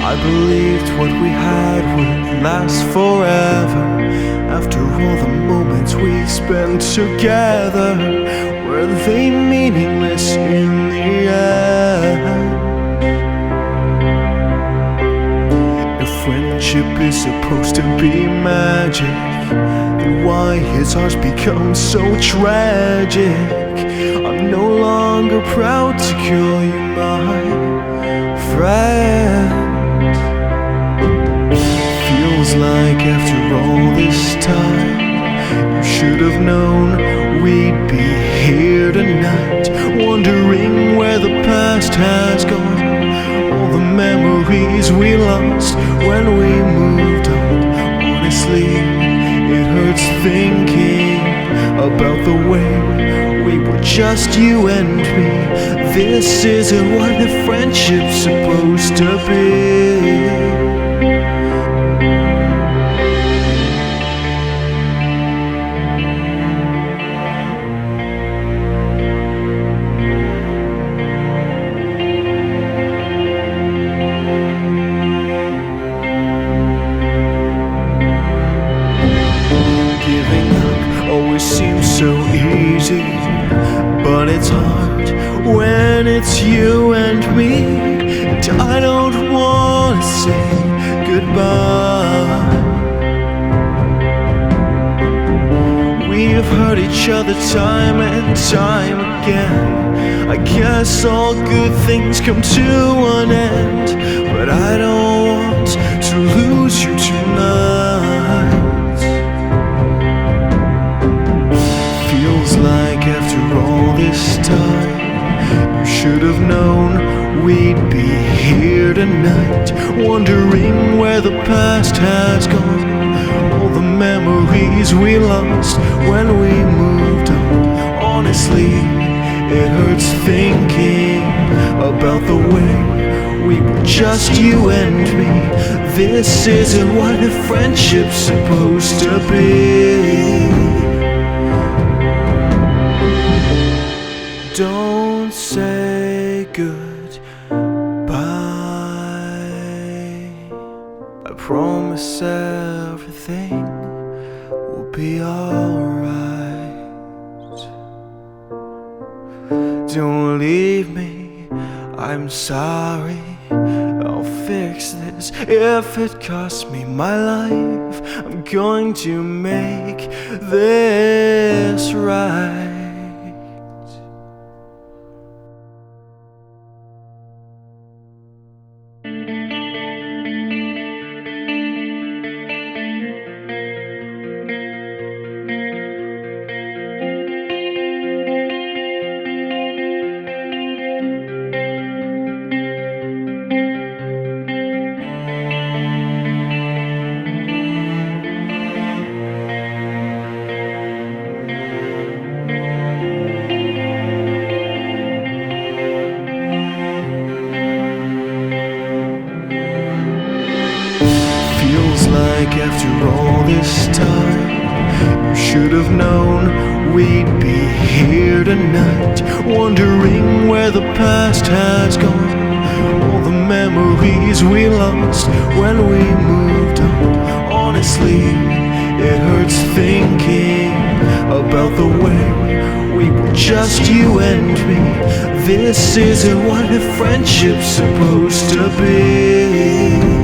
I believed what we had would last forever. After all the moments we spent together, were they meaningless in the end? If friendship is supposed to be magic, then why has ours become so tragic? I'm no longer proud to call you my friend. Feels like after all this time, you should have known we'd be here tonight, wondering where the past has gone, all the memories we lost when we moved on. Honestly, it hurts thinking about the way we were just you and me. This isn't what a friendship's supposed to be. Giving up always seems so easy, but it's hard when it's you and me. And I don't wanna say goodbye. We've hurt each other time and time again. I guess all good things come to an end, but I don't want to lose you tonight. Feels like after all this time, you should have known we'd be here tonight, wondering where the past has gone, all the memories we lost when we moved on. Honestly, it hurts thinking about the way we were just you and me. This isn't what a friendship's supposed to be. Don't say goodbye. I promise everything will be alright. Don't leave me, I'm sorry. I'll fix this if it costs me my life. I'm going to make this right. Feels like after all this time, you should have known we'd be here tonight, wondering where the past has gone, all the memories we lost when we moved on. Honestly, it hurts thinking about the way we were just you and me. This isn't what a friendship's supposed to be.